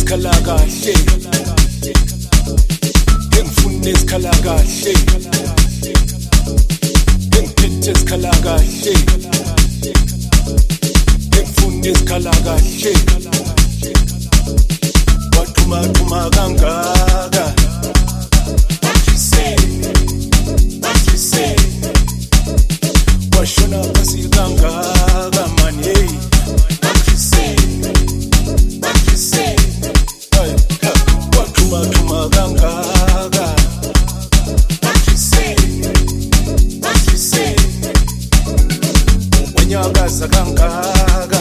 esikhala kahle engifuna esikhala kahle engiphethe esikhala kahle engifuna esikhala kahle wathuma kangaka washona phansi kangaka man hey wathuma kangaka wanyakaza kangaka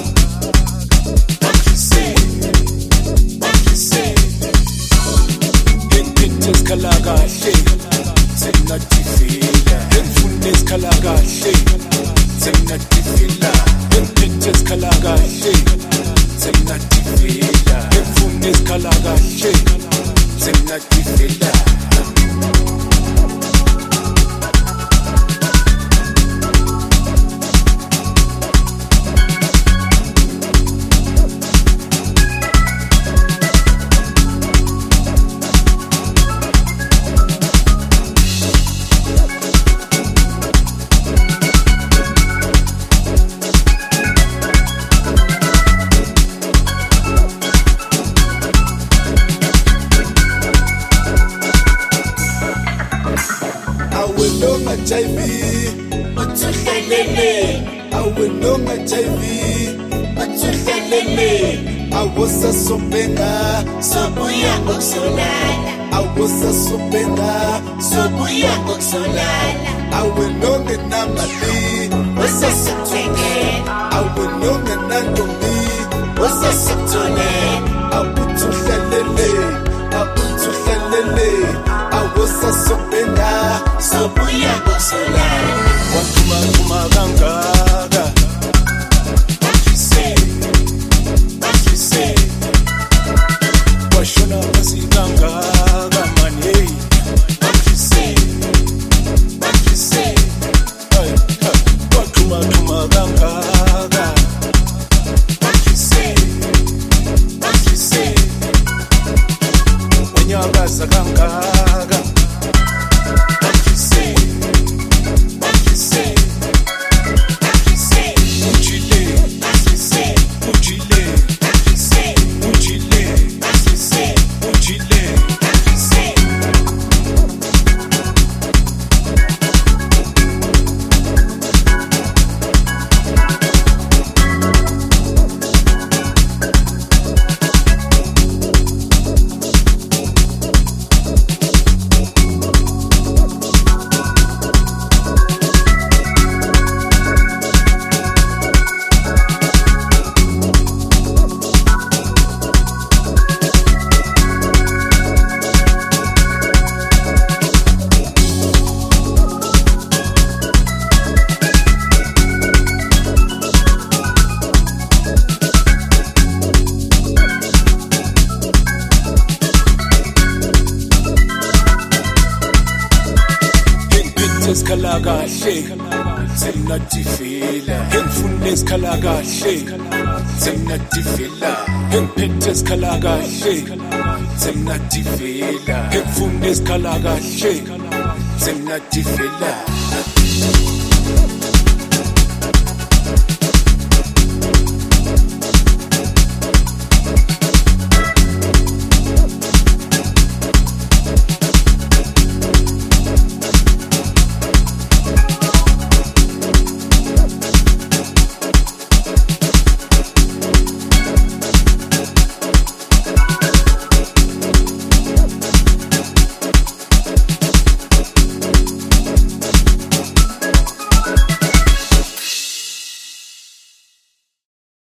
ngiphethe esikhala kahle sengatifila engifuna esikhala kahle sengatifila ngiphethe esikhala kahle sengatifila ngifuna esikhala kahle sengatifila HIV utsuhlelele awelonga HIV utsuhlelele awosa sobenga sobuya ngokusolala awosa sobenga sobuya ngokusolala awelonga namali wasasithengela awelonga nantombi wasasithengela abutsuhlelele awosa sobenga sobuya ngokusolala wathuma kangaka washona phansi kangaka man hey wathuma kangaka wanyakaza kangaka esikhala kahle sengatifila engifuna esikhala kahle sengatifila engiphethe esikhala kahle sengatifila engifuna esikhala kahle sengatifila